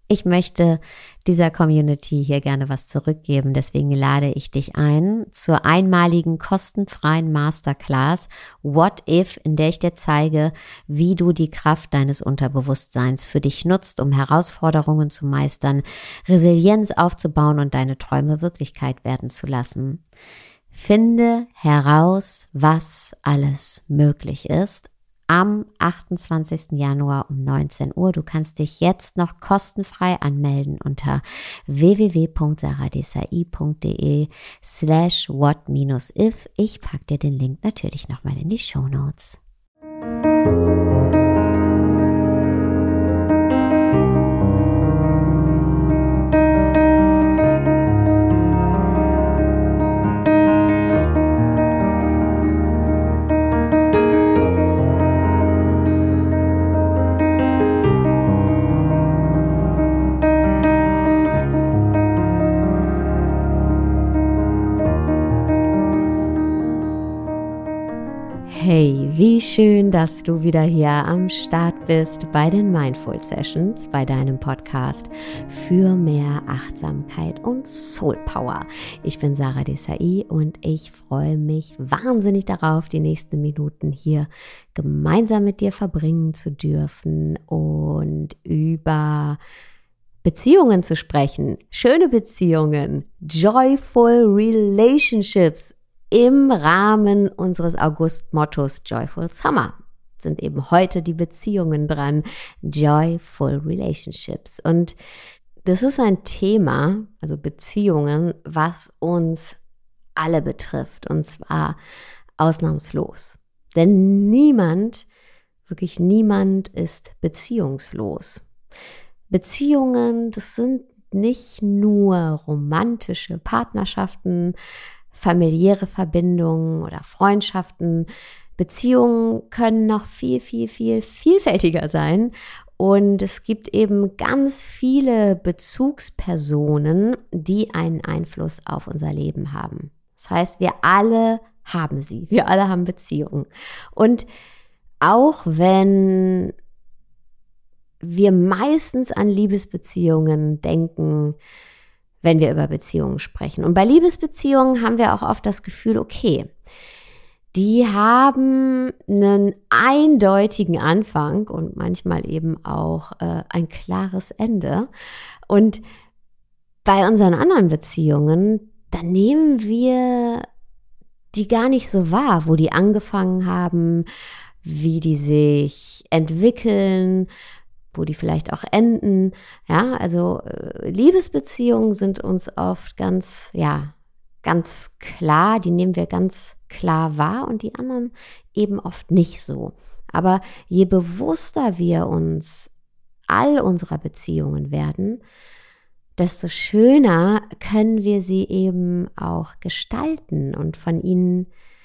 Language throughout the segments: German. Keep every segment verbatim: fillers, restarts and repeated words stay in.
Ich möchte dieser Community hier gerne was zurückgeben, deswegen lade ich dich ein zur einmaligen kostenfreien Masterclass What If, in der ich dir zeige, wie du die Kraft deines Unterbewusstseins für dich nutzt, um Herausforderungen zu meistern, Resilienz aufzubauen und deine Träume Wirklichkeit werden zu lassen. Finde heraus, was alles möglich ist. Am achtundzwanzigsten Januar um neunzehn Uhr. Du kannst dich jetzt noch kostenfrei anmelden unter www.saradesai.de slash what-if. Ich packe dir den Link natürlich nochmal in die Shownotes. Hey, wie schön, dass du wieder hier am Start bist bei den Mindful Sessions, bei deinem Podcast für mehr Achtsamkeit und Soul Power. Ich bin Sara Desai und ich freue mich wahnsinnig darauf, die nächsten Minuten hier gemeinsam mit dir verbringen zu dürfen und über Beziehungen zu sprechen, schöne Beziehungen, joyful relationships. Im Rahmen unseres August-Mottos Joyful Summer sind eben heute die Beziehungen dran, Joyful Relationships. Und das ist ein Thema, also Beziehungen, was uns alle betrifft, und zwar ausnahmslos. Denn niemand, wirklich niemand ist beziehungslos. Beziehungen, das sind nicht nur romantische Partnerschaften, familiäre Verbindungen oder Freundschaften. Beziehungen können noch viel, viel, viel vielfältiger sein. Und es gibt eben ganz viele Bezugspersonen, die einen Einfluss auf unser Leben haben. Das heißt, wir alle haben sie. Wir alle haben Beziehungen. Und auch wenn wir meistens an Liebesbeziehungen denken, wenn wir über Beziehungen sprechen. Und bei Liebesbeziehungen haben wir auch oft das Gefühl, okay, die haben einen eindeutigen Anfang und manchmal eben auch äh, ein klares Ende. Und bei unseren anderen Beziehungen, da nehmen wir die gar nicht so wahr, wo die angefangen haben, wie die sich entwickeln, wo die vielleicht auch enden. Ja, also äh, Liebesbeziehungen sind uns oft ganz, ja, ganz klar, die nehmen wir ganz klar wahr und die anderen eben oft nicht so. Aber je bewusster wir uns all unserer Beziehungen werden, desto schöner können wir sie eben auch gestalten und von ihnen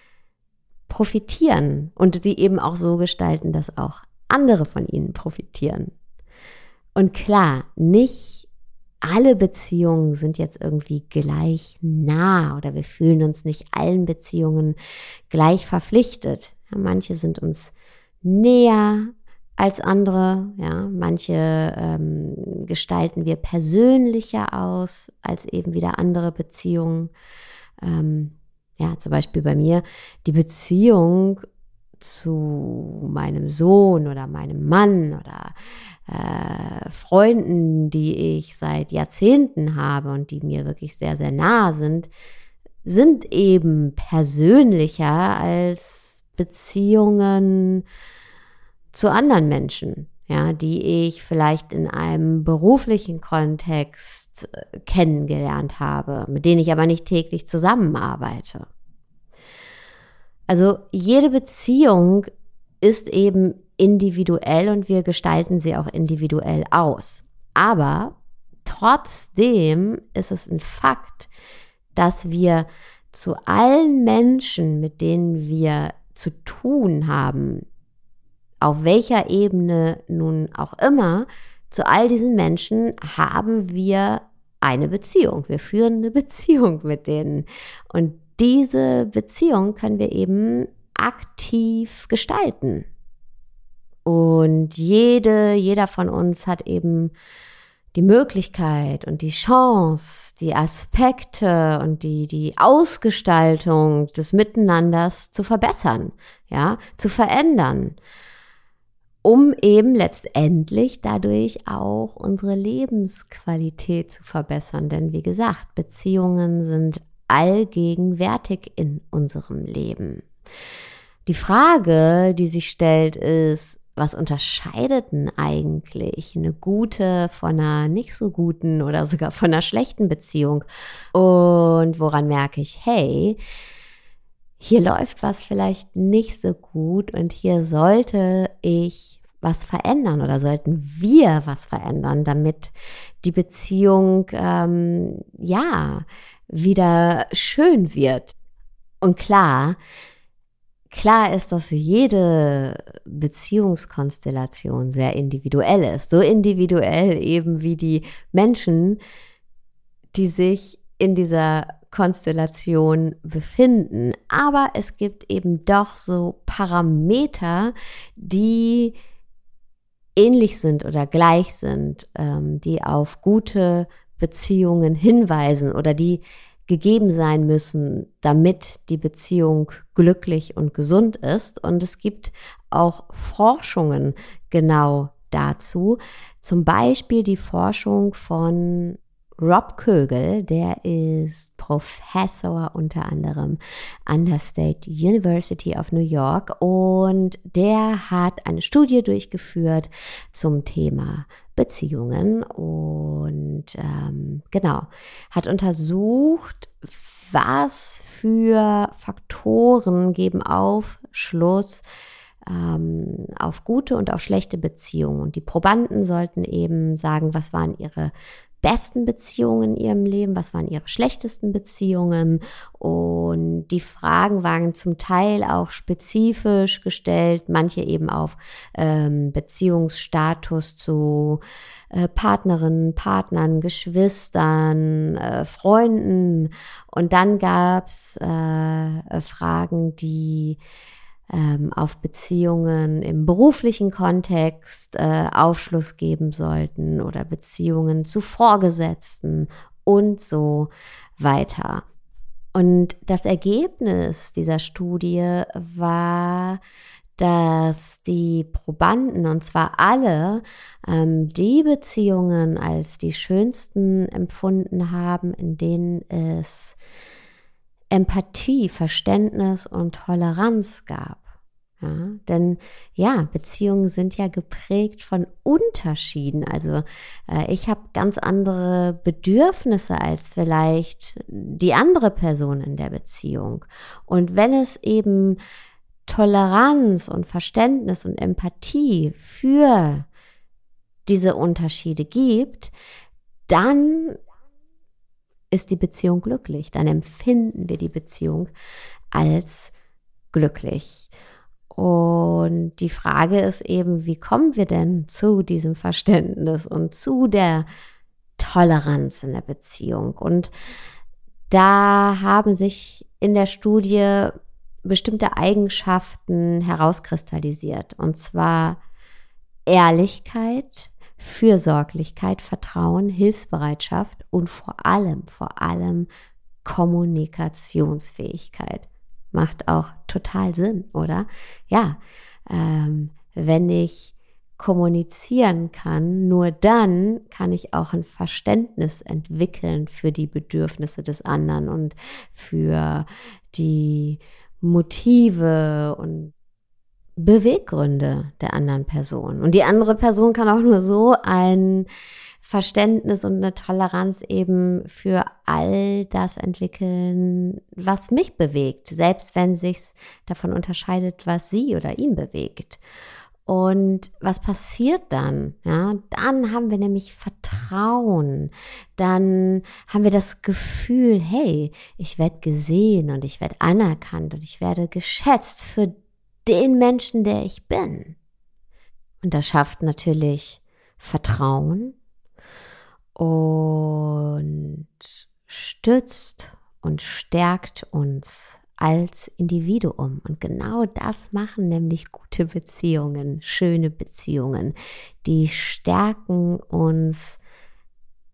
profitieren und sie eben auch so gestalten, dass auch andere von ihnen profitieren. Und klar, nicht alle Beziehungen sind jetzt irgendwie gleich nah oder wir fühlen uns nicht allen Beziehungen gleich verpflichtet. Ja, manche sind uns näher als andere, ja, manche ähm, gestalten wir persönlicher aus als eben wieder andere Beziehungen. Ähm, ja, zum Beispiel bei mir die Beziehung zu meinem Sohn oder meinem Mann oder äh, Freunden, die ich seit Jahrzehnten habe und die mir wirklich sehr, sehr nahe sind, sind eben persönlicher als Beziehungen zu anderen Menschen, ja, die ich vielleicht in einem beruflichen Kontext kennengelernt habe, mit denen ich aber nicht täglich zusammenarbeite. Also jede Beziehung ist eben individuell und wir gestalten sie auch individuell aus. Aber trotzdem ist es ein Fakt, dass wir zu allen Menschen, mit denen wir zu tun haben, auf welcher Ebene nun auch immer, zu all diesen Menschen haben wir eine Beziehung. Wir führen eine Beziehung mit denen. Und diese Beziehung können wir eben aktiv gestalten. Und jede, jeder von uns hat eben die Möglichkeit und die Chance, die Aspekte und die, die Ausgestaltung des Miteinanders zu verbessern, ja, zu verändern, um eben letztendlich dadurch auch unsere Lebensqualität zu verbessern. Denn wie gesagt, Beziehungen sind allgegenwärtig in unserem Leben. Die Frage, die sich stellt, ist, was unterscheidet denn eigentlich eine gute von einer nicht so guten oder sogar von einer schlechten Beziehung? Und woran merke ich, hey, hier läuft was vielleicht nicht so gut und hier sollte ich was verändern oder sollten wir was verändern, damit die Beziehung ähm, ja wieder schön wird. Und klar, Klar ist, dass jede Beziehungskonstellation sehr individuell ist. So individuell eben wie die Menschen, die sich in dieser Konstellation befinden. Aber es gibt eben doch so Parameter, die ähnlich sind oder gleich sind, ähm, die auf gute Beziehungen hinweisen oder die gegeben sein müssen, damit die Beziehung glücklich und gesund ist. Und es gibt auch Forschungen genau dazu. Zum Beispiel die Forschung von Rob Kögel, der ist Professor unter anderem an der State University of New York und der hat eine Studie durchgeführt zum Thema Beziehungen und ähm, genau, hat untersucht, was für Faktoren geben Aufschluss ähm, auf gute und auf schlechte Beziehungen. Und die Probanden sollten eben sagen, was waren ihre besten Beziehungen in ihrem Leben, was waren ihre schlechtesten Beziehungen, und die Fragen waren zum Teil auch spezifisch gestellt, manche eben auf ähm, Beziehungsstatus zu äh, Partnerinnen, Partnern, Geschwistern, äh, Freunden, und dann gab es äh, Fragen, die auf Beziehungen im beruflichen Kontext äh, Aufschluss geben sollten oder Beziehungen zu Vorgesetzten und so weiter. Und das Ergebnis dieser Studie war, dass die Probanden, und zwar alle, ähm, die Beziehungen als die schönsten empfunden haben, in denen es Empathie, Verständnis und Toleranz gab. Ja, denn ja, Beziehungen sind ja geprägt von Unterschieden. Also äh, ich habe ganz andere Bedürfnisse als vielleicht die andere Person in der Beziehung. Und wenn es eben Toleranz und Verständnis und Empathie für diese Unterschiede gibt, dann ist die Beziehung glücklich. Dann empfinden wir die Beziehung als glücklich. Und die Frage ist eben, wie kommen wir denn zu diesem Verständnis und zu der Toleranz in der Beziehung? Und da haben sich in der Studie bestimmte Eigenschaften herauskristallisiert. Und zwar Ehrlichkeit, Fürsorglichkeit, Vertrauen, Hilfsbereitschaft und vor allem, vor allem Kommunikationsfähigkeit. Macht auch total Sinn, oder? Ja, ähm, wenn ich kommunizieren kann, nur dann kann ich auch ein Verständnis entwickeln für die Bedürfnisse des anderen und für die Motive und Beweggründe der anderen Person. Und die andere Person kann auch nur so ein Verständnis und eine Toleranz eben für all das entwickeln, was mich bewegt, selbst wenn sich's davon unterscheidet, was sie oder ihn bewegt. Und was passiert dann? Ja, dann haben wir nämlich Vertrauen. Dann haben wir das Gefühl, hey, ich werde gesehen und ich werde anerkannt und ich werde geschätzt für den Menschen, der ich bin. Und das schafft natürlich Vertrauen und stützt und stärkt uns als Individuum. Und genau das machen nämlich gute Beziehungen, schöne Beziehungen. Die stärken uns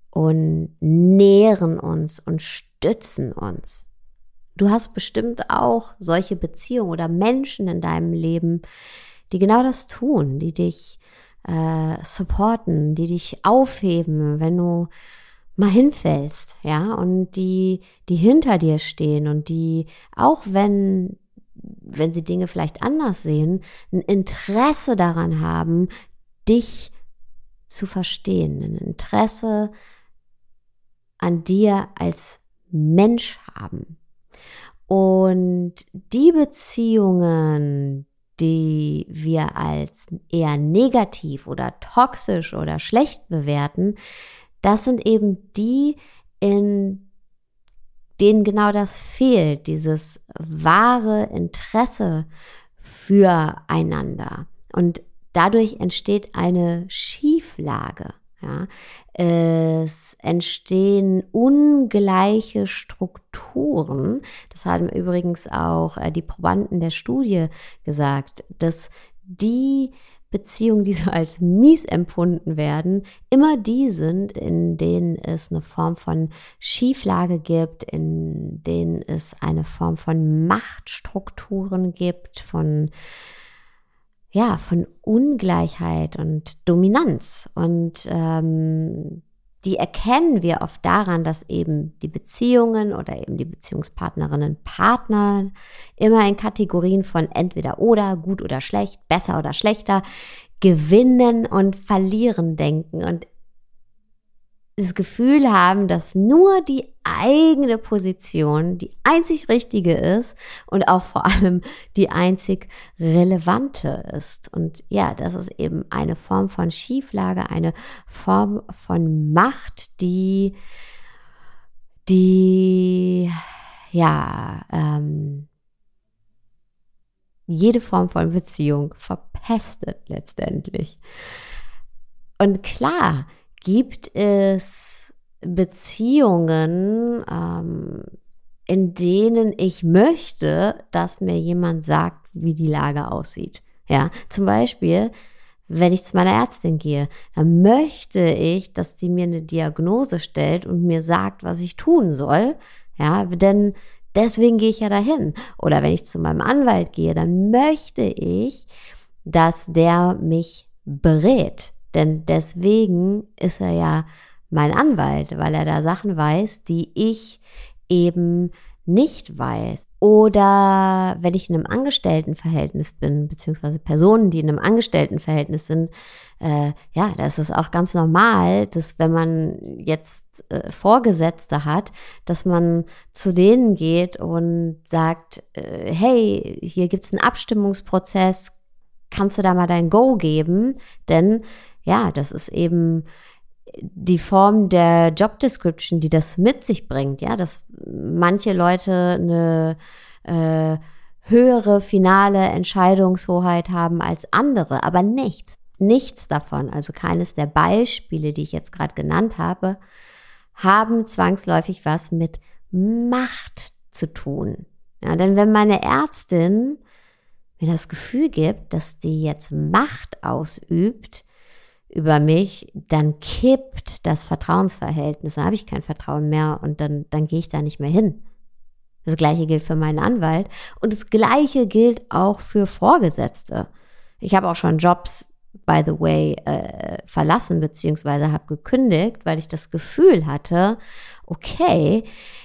und nähren uns und stützen uns. Du hast bestimmt auch solche Beziehungen oder Menschen in deinem Leben, die genau das tun, die dich äh, supporten, die dich aufheben, wenn du mal hinfällst, ja, und die, die hinter dir stehen und die, auch wenn, wenn sie Dinge vielleicht anders sehen, ein Interesse daran haben, dich zu verstehen, ein Interesse an dir als Mensch haben. Und die Beziehungen, die wir als eher negativ oder toxisch oder schlecht bewerten, das sind eben die, in denen genau das fehlt, dieses wahre Interesse füreinander. Und dadurch entsteht eine Schieflage. Ja, es entstehen ungleiche Strukturen. Das haben übrigens auch äh, die Probanden der Studie gesagt, dass die Beziehungen, die so als mies empfunden werden, immer die sind, in denen es eine Form von Schieflage gibt, in denen es eine Form von Machtstrukturen gibt, von ja, von Ungleichheit und Dominanz. Und ähm, die erkennen wir oft daran, dass eben die Beziehungen oder eben die Beziehungspartnerinnen, Partner immer in Kategorien von entweder oder, gut oder schlecht, besser oder schlechter, gewinnen und verlieren denken und das Gefühl haben, dass nur die eigene Position die einzig richtige ist und auch vor allem die einzig relevante ist. Und ja, das ist eben eine Form von Schieflage, eine Form von Macht, die, die, ja, ähm, jede Form von Beziehung verpestet letztendlich. Und klar, gibt es Beziehungen, ähm, in denen ich möchte, dass mir jemand sagt, wie die Lage aussieht. Ja, zum Beispiel, wenn ich zu meiner Ärztin gehe, dann möchte ich, dass sie mir eine Diagnose stellt und mir sagt, was ich tun soll. Ja, denn deswegen gehe ich ja dahin. Oder wenn ich zu meinem Anwalt gehe, dann möchte ich, dass der mich berät. Denn deswegen ist er ja mein Anwalt, weil er da Sachen weiß, die ich eben nicht weiß. Oder wenn ich in einem Angestelltenverhältnis bin, beziehungsweise Personen, die in einem Angestelltenverhältnis sind, äh, ja, da ist es auch ganz normal, dass wenn man jetzt äh, Vorgesetzte hat, dass man zu denen geht und sagt, äh, hey, hier gibt's einen Abstimmungsprozess, kannst du da mal dein Go geben? Denn ja, das ist eben die Form der Job Description, die das mit sich bringt, ja, dass manche Leute eine äh, höhere finale Entscheidungshoheit haben als andere, aber nichts, nichts davon, also keines der Beispiele, die ich jetzt gerade genannt habe, haben zwangsläufig was mit Macht zu tun. Ja, denn wenn meine Ärztin mir das Gefühl gibt, dass die jetzt Macht ausübt über mich, dann kippt das Vertrauensverhältnis, dann habe ich kein Vertrauen mehr und dann, dann gehe ich da nicht mehr hin. Das Gleiche gilt für meinen Anwalt und das Gleiche gilt auch für Vorgesetzte. Ich habe auch schon Jobs, by the way, äh, verlassen beziehungsweise habe gekündigt, weil ich das Gefühl hatte, okay,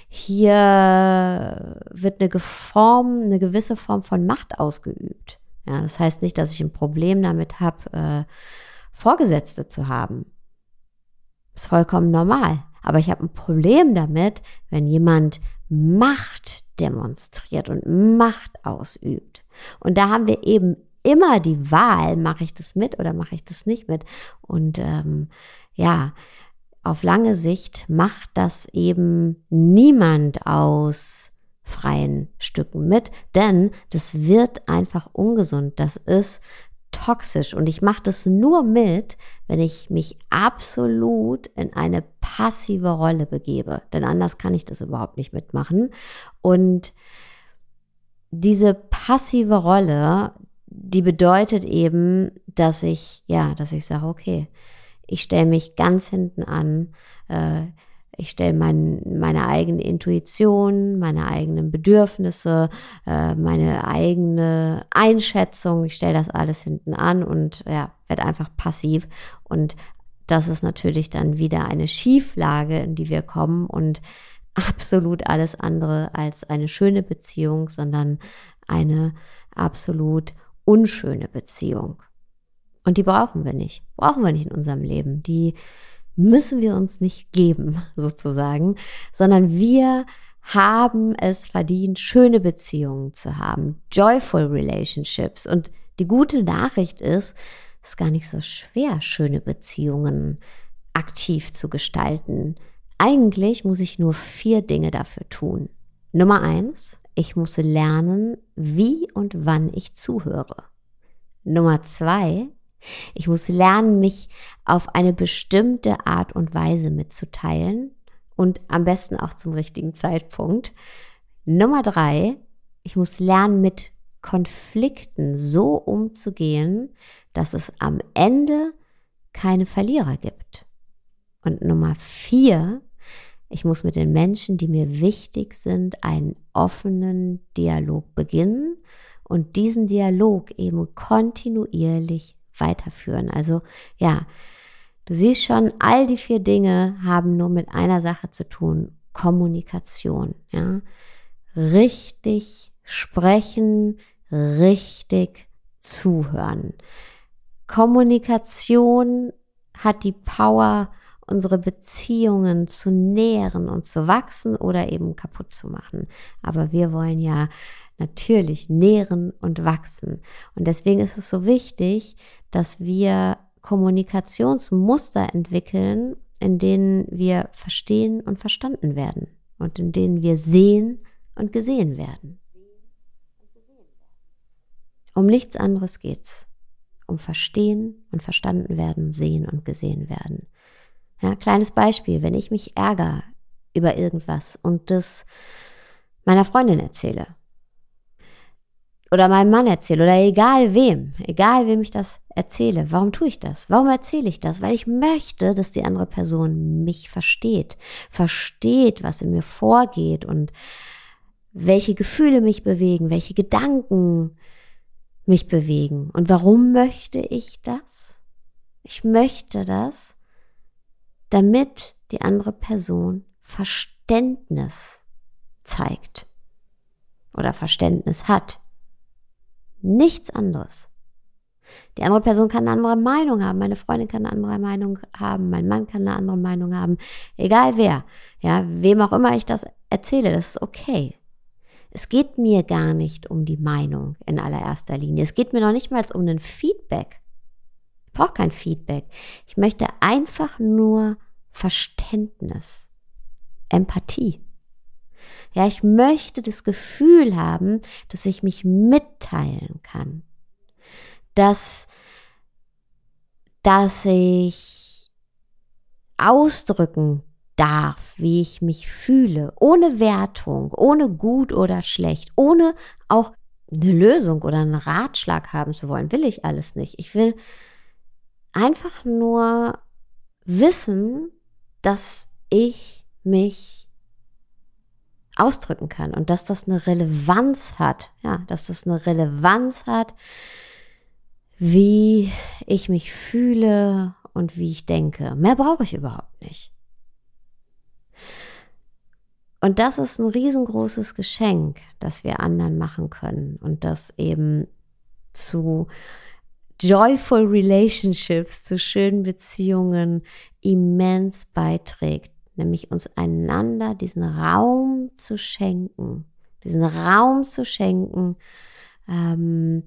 hier wird eine Form, eine gewisse Form von Macht ausgeübt. Ja, das heißt nicht, dass ich ein Problem damit habe, äh, Vorgesetzte zu haben. Ist vollkommen normal. Aber ich habe ein Problem damit, wenn jemand Macht demonstriert und Macht ausübt. Und da haben wir eben immer die Wahl, mache ich das mit oder mache ich das nicht mit. Und ähm, ja, auf lange Sicht macht das eben niemand aus freien Stücken mit, denn das wird einfach ungesund. Das ist toxisch und ich mache das nur mit, wenn ich mich absolut in eine passive Rolle begebe, denn anders kann ich das überhaupt nicht mitmachen. Und diese passive Rolle, die bedeutet eben, dass ich, ja, dass ich sage, okay, Ich stelle mich ganz hinten an. Äh, ich stelle mein, meine eigene Intuition, meine eigenen Bedürfnisse, äh, meine eigene Einschätzung. Ich stelle das alles hinten an und ja, werde einfach passiv. Und das ist natürlich dann wieder eine Schieflage, in die wir kommen und absolut alles andere als eine schöne Beziehung, sondern eine absolut unschöne Beziehung. Und die brauchen wir nicht. Brauchen wir nicht in unserem Leben. Die müssen wir uns nicht geben, sozusagen, sondern wir haben es verdient, schöne Beziehungen zu haben, joyful relationships. Und die gute Nachricht ist, es ist gar nicht so schwer, schöne Beziehungen aktiv zu gestalten. Eigentlich muss ich nur vier Dinge dafür tun. Nummer eins, ich muss lernen, wie und wann ich zuhöre. Nummer zwei, ich muss lernen, mich auf eine bestimmte Art und Weise mitzuteilen und am besten auch zum richtigen Zeitpunkt. Nummer drei, ich muss lernen, mit Konflikten so umzugehen, dass es am Ende keine Verlierer gibt. Und Nummer vier, ich muss mit den Menschen, die mir wichtig sind, einen offenen Dialog beginnen und diesen Dialog eben kontinuierlich weiterführen. Also ja, du siehst schon, all die vier Dinge haben nur mit einer Sache zu tun, Kommunikation. Ja? Richtig sprechen, richtig zuhören. Kommunikation hat die Power, unsere Beziehungen zu nähren und zu wachsen oder eben kaputt zu machen. Aber wir wollen ja natürlich nähren und wachsen. Und deswegen ist es so wichtig, dass wir Kommunikationsmuster entwickeln, in denen wir verstehen und verstanden werden und in denen wir sehen und gesehen werden. Um nichts anderes geht's. Um verstehen und verstanden werden, sehen und gesehen werden. Ja, kleines Beispiel, wenn ich mich ärgere über irgendwas und das meiner Freundin erzähle oder meinem Mann erzähle oder egal wem, egal wem ich das erzähle, warum tue ich das? Warum erzähle ich das? Weil ich möchte, dass die andere Person mich versteht, versteht, was in mir vorgeht und welche Gefühle mich bewegen, welche Gedanken mich bewegen. Und warum möchte ich das? Ich möchte das, damit die andere Person Verständnis zeigt oder Verständnis hat. Nichts anderes. Die andere Person kann eine andere Meinung haben, meine Freundin kann eine andere Meinung haben, mein Mann kann eine andere Meinung haben, egal wer, ja, wem auch immer ich das erzähle, das ist okay. Es geht mir gar nicht um die Meinung in allererster Linie. Es geht mir noch nicht mal um ein Feedback. Ich brauche kein Feedback. Ich möchte einfach nur Verständnis, Empathie. Ja, ich möchte das Gefühl haben, dass ich mich mitteilen kann. Dass, dass ich ausdrücken darf, wie ich mich fühle, ohne Wertung, ohne gut oder schlecht, ohne auch eine Lösung oder einen Ratschlag haben zu wollen, will ich alles nicht. Ich will einfach nur wissen, dass ich mich ausdrücken kann und dass das eine Relevanz hat, ja, dass das eine Relevanz hat, wie ich mich fühle und wie ich denke. Mehr brauche ich überhaupt nicht. Und das ist ein riesengroßes Geschenk, das wir anderen machen können und das eben zu joyful relationships, zu schönen Beziehungen immens beiträgt, nämlich uns einander diesen Raum zu schenken, diesen Raum zu schenken, ähm,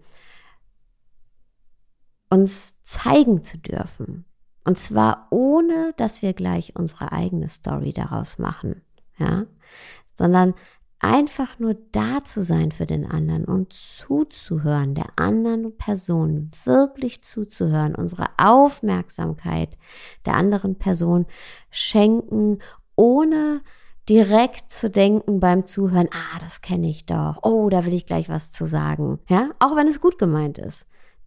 uns zeigen zu dürfen. Und zwar ohne, dass wir gleich unsere eigene Story daraus machen, ja, sondern einfach nur da zu sein für den anderen und zuzuhören, der anderen Person wirklich zuzuhören, unsere Aufmerksamkeit der anderen Person schenken, ohne direkt zu denken beim Zuhören, ah, das kenne ich doch, oh, da will ich gleich was zu sagen, ja, auch wenn es gut gemeint ist.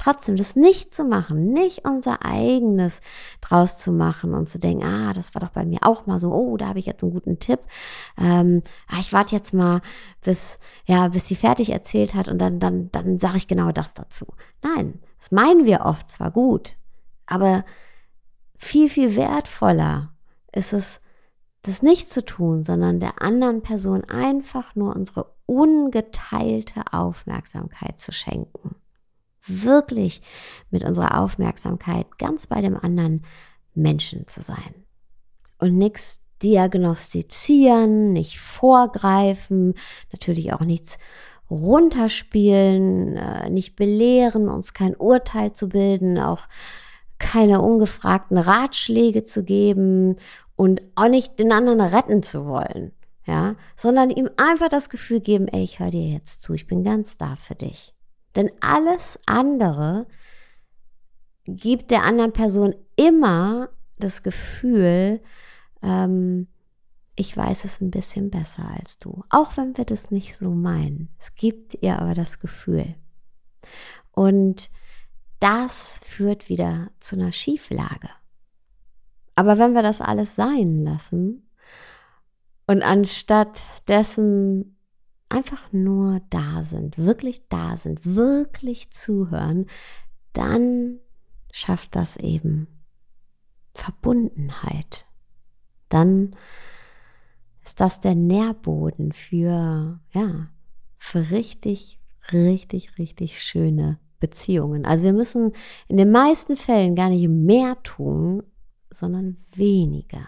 trotzdem das nicht zu machen, nicht unser eigenes draus zu machen und zu denken, ah, das war doch bei mir auch mal so, oh, da habe ich jetzt einen guten Tipp. Ähm, ah, ich warte jetzt mal, bis, ja, bis sie fertig erzählt hat und dann, dann, dann sage ich genau das dazu. Nein, das meinen wir oft zwar gut, aber viel, viel wertvoller ist es, das nicht zu tun, sondern der anderen Person einfach nur unsere ungeteilte Aufmerksamkeit zu schenken. Wirklich mit unserer Aufmerksamkeit ganz bei dem anderen Menschen zu sein. Und nichts diagnostizieren, nicht vorgreifen, natürlich auch nichts runterspielen, nicht belehren, uns kein Urteil zu bilden, auch keine ungefragten Ratschläge zu geben und auch nicht den anderen retten zu wollen, ja, sondern ihm einfach das Gefühl geben, ey, ich höre dir jetzt zu, ich bin ganz da für dich. Denn alles andere gibt der anderen Person immer das Gefühl, ähm, ich weiß es ein bisschen besser als du. Auch wenn wir das nicht so meinen. Es gibt ihr aber das Gefühl. Und das führt wieder zu einer Schieflage. Aber wenn wir das alles sein lassen und anstatt dessen einfach nur da sind, wirklich da sind, wirklich zuhören, dann schafft das eben Verbundenheit. Dann ist das der Nährboden für, ja, für richtig, richtig, richtig schöne Beziehungen. Also wir müssen in den meisten Fällen gar nicht mehr tun, sondern weniger.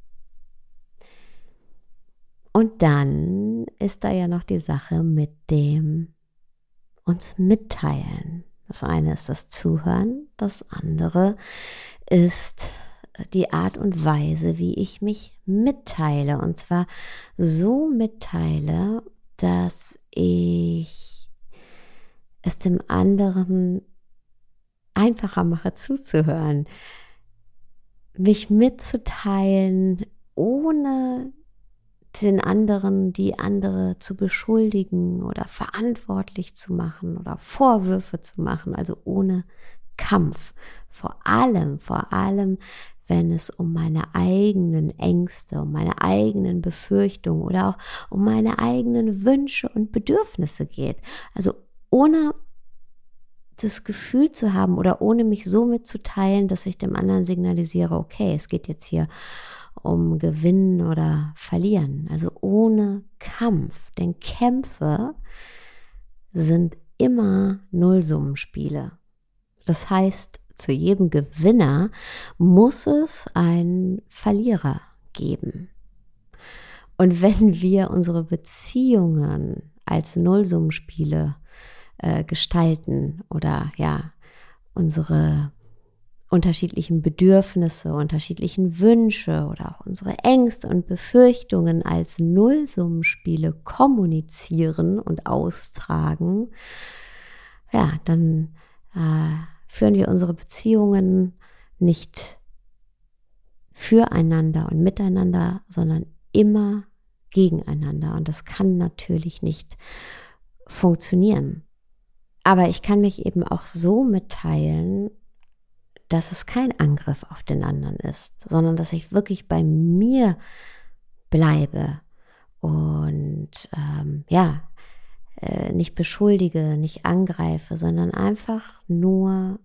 Und dann ist da ja noch die Sache mit dem uns mitteilen. Das eine ist das Zuhören, das andere ist die Art und Weise, wie ich mich mitteile. Und zwar so mitteile, dass ich es dem anderen einfacher mache zuzuhören. Mich mitzuteilen, ohne den anderen, die andere zu beschuldigen oder verantwortlich zu machen oder Vorwürfe zu machen, also ohne Kampf. Vor allem, vor allem, wenn es um meine eigenen Ängste, um meine eigenen Befürchtungen oder auch um meine eigenen Wünsche und Bedürfnisse geht. Also ohne das Gefühl zu haben oder ohne mich so mitzuteilen, dass ich dem anderen signalisiere, okay, es geht jetzt hier um Gewinnen oder Verlieren. Also ohne Kampf. Denn Kämpfe sind immer Nullsummenspiele. Das heißt, zu jedem Gewinner muss es einen Verlierer geben. Und wenn wir unsere Beziehungen als Nullsummenspiele äh, gestalten oder ja, unsere unterschiedlichen Bedürfnisse, unterschiedlichen Wünsche oder auch unsere Ängste und Befürchtungen als Nullsummenspiele kommunizieren und austragen, ja, dann äh, führen wir unsere Beziehungen nicht füreinander und miteinander, sondern immer gegeneinander. Und das kann natürlich nicht funktionieren. Aber ich kann mich eben auch so mitteilen, dass es kein Angriff auf den anderen ist, sondern dass ich wirklich bei mir bleibe und ähm, ja, äh, nicht beschuldige, nicht angreife, sondern einfach nur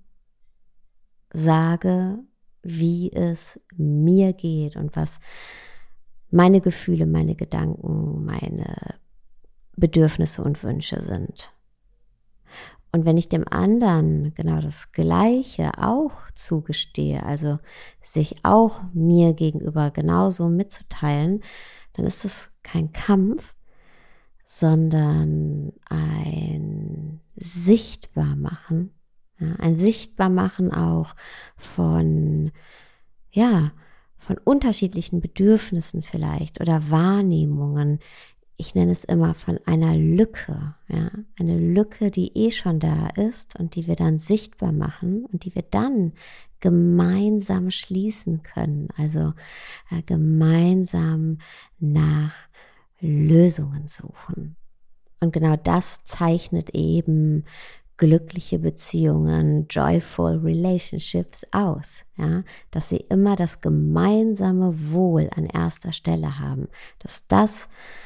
sage, wie es mir geht und was meine Gefühle, meine Gedanken, meine Bedürfnisse und Wünsche sind. Und wenn ich dem anderen genau das Gleiche auch zugestehe, also sich auch mir gegenüber genauso mitzuteilen, dann ist es kein Kampf, sondern ein Sichtbarmachen, ja, ein Sichtbarmachen auch von, ja, von unterschiedlichen Bedürfnissen vielleicht oder Wahrnehmungen. Ich nenne es immer von einer Lücke, ja, eine Lücke, die eh schon da ist und die wir dann sichtbar machen und die wir dann gemeinsam schließen können, also äh, gemeinsam nach Lösungen suchen. Und genau das zeichnet eben glückliche Beziehungen, joyful relationships aus, ja, dass sie immer das gemeinsame Wohl an erster Stelle haben, dass das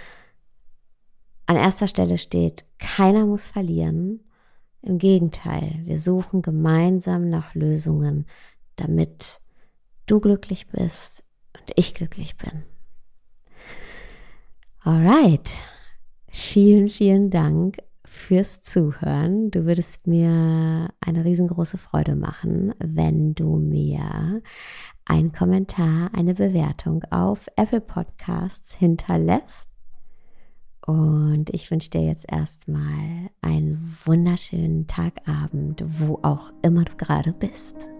an erster Stelle steht. Keiner muss verlieren. Im Gegenteil, wir suchen gemeinsam nach Lösungen, damit du glücklich bist und ich glücklich bin. Alright, vielen, vielen Dank fürs Zuhören. Du würdest mir eine riesengroße Freude machen, wenn du mir einen Kommentar, eine Bewertung auf Apple Podcasts hinterlässt. Und ich wünsche dir jetzt erstmal einen wunderschönen Tagabend, wo auch immer du gerade bist.